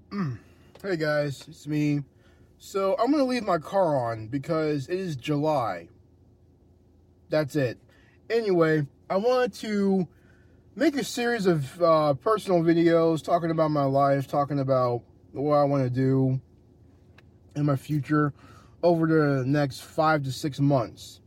Hey guys, it's me. So I'm gonna leave my car on because it is July. That's it. Anyway, I wanted to make a series of personal videos talking about my life, talking about what I want to do in my future over the next 5 to 6 months.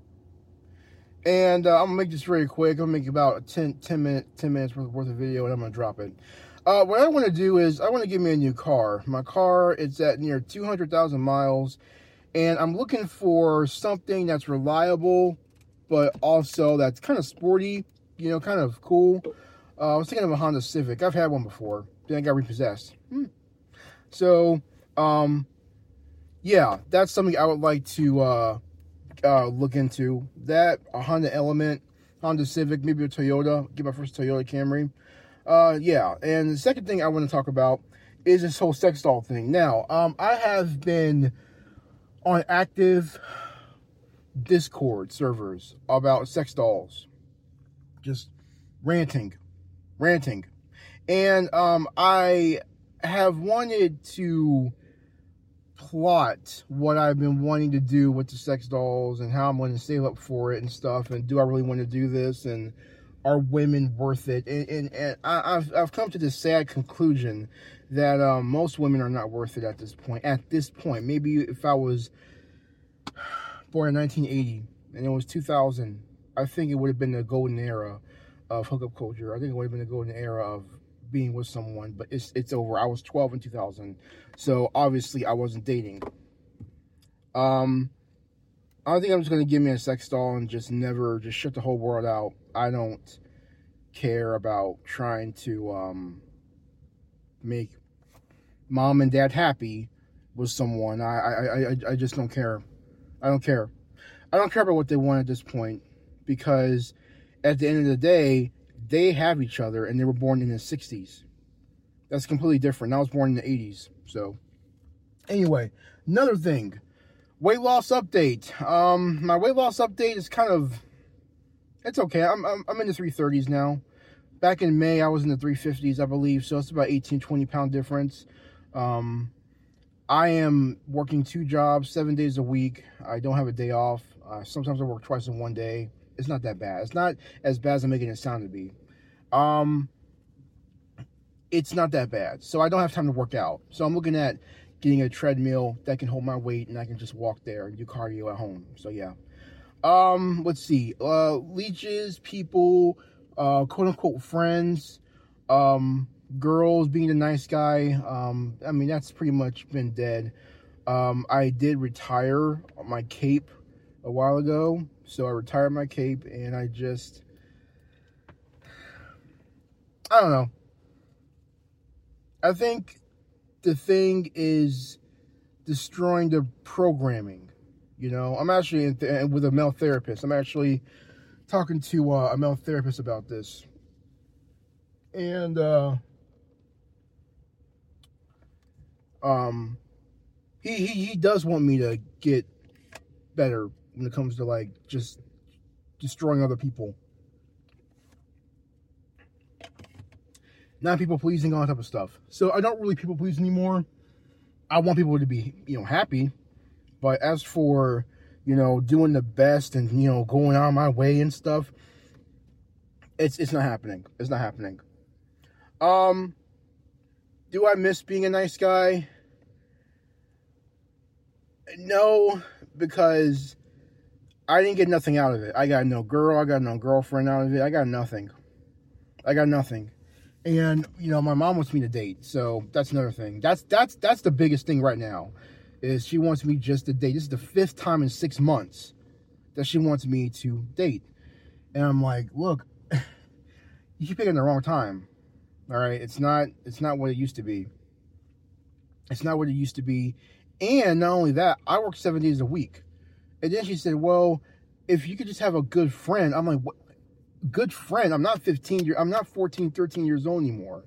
And I'm gonna make this very quick. I'm gonna make about 10 minutes worth of video, and I'm gonna drop it. What I want to do is I want to get me a new car. My car it's at near 200,000 miles, and I'm looking for something that's reliable, but also that's kind of sporty, kind of cool. I was thinking of a Honda Civic. I've had one before. Then I got repossessed. So, yeah, that's something I would like to look into. That, a Honda Element, Honda Civic, maybe a Toyota. Get my first Toyota Camry. Yeah, and the second thing I want to talk about is this whole sex doll thing. Now, I have been on active Discord servers about sex dolls, just ranting, and I have wanted to plot what I've been wanting to do with the sex dolls and how I'm going to save up for it and stuff, and do I really want to do this, and are women worth it? And I've come to this sad conclusion that most women are not worth it at this point. Maybe if I was born in 1980 and it was 2000, I think it would have been the golden era of hookup culture. I think it would have been the golden era of being with someone, but it's over. I was 12 in 2000, so obviously I wasn't dating. I think I'm just going to give me a sex doll and just shut the whole world out. I don't care about trying to make mom and dad happy with someone. I just don't care. I don't care. I don't care about what they want at this point, because at the end of the day, they have each other and they were born in the 60s. That's completely different. I was born in the 80s. So anyway, another thing. Weight loss update. My weight loss update is it's okay. I'm in the 330s now. Back in May, I was in the 350s, I believe. So it's about 18-20 pound difference. I am working 2 jobs, 7 days a week. I don't have a day off. Sometimes I work twice in one day. It's not that bad. It's not as bad as I'm making it sound to be. It's not that bad. So I don't have time to work out. So I'm looking at getting a treadmill that can hold my weight, and I can just walk there and do cardio at home. So yeah. Let's see. Leeches, people, quote unquote friends, girls, being a nice guy. I mean, that's pretty much been dead. I did retire my cape a while ago. So I retired my cape, and I don't know. I think the thing is destroying the programming. I'm actually with a male therapist. I'm actually talking to a male therapist about this. And he does want me to get better when it comes to just destroying other people. Not people pleasing, all that type of stuff. So I don't really people please anymore. I want people to be, happy. But as for, doing the best and, going out of my way and stuff, it's not happening. It's not happening. Do I miss being a nice guy? No, because I didn't get nothing out of it. I got no girl. I got no girlfriend out of it. I got nothing. And, my mom wants me to date. So that's another thing. That's the biggest thing right now, is she wants me just to date. This is the 5th time in 6 months that she wants me to date. And I'm like, look, you keep picking the wrong time. All right. It's not what it used to be. It's not what it used to be. And not only that, I work 7 days a week. And then she said, well, if you could just have a good friend. I'm like, what? Good friend? I'm not 14, 13 years old anymore.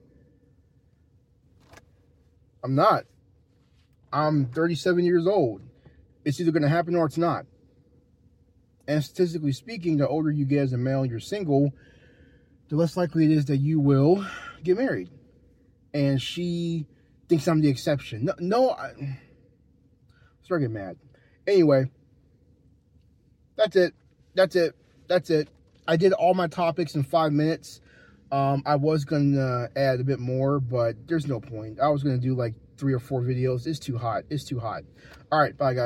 I'm not. I'm 37 years old. It's either going to happen or it's not. And statistically speaking, the older you get as a male and you're single, the less likely it is that you will get married. And she thinks I'm the exception. No, start getting mad. Anyway, that's it. I did all my topics in 5 minutes. I was gonna add a bit more, but there's no point. I was gonna do like 3 or 4 videos. It's too hot. All right, bye guys.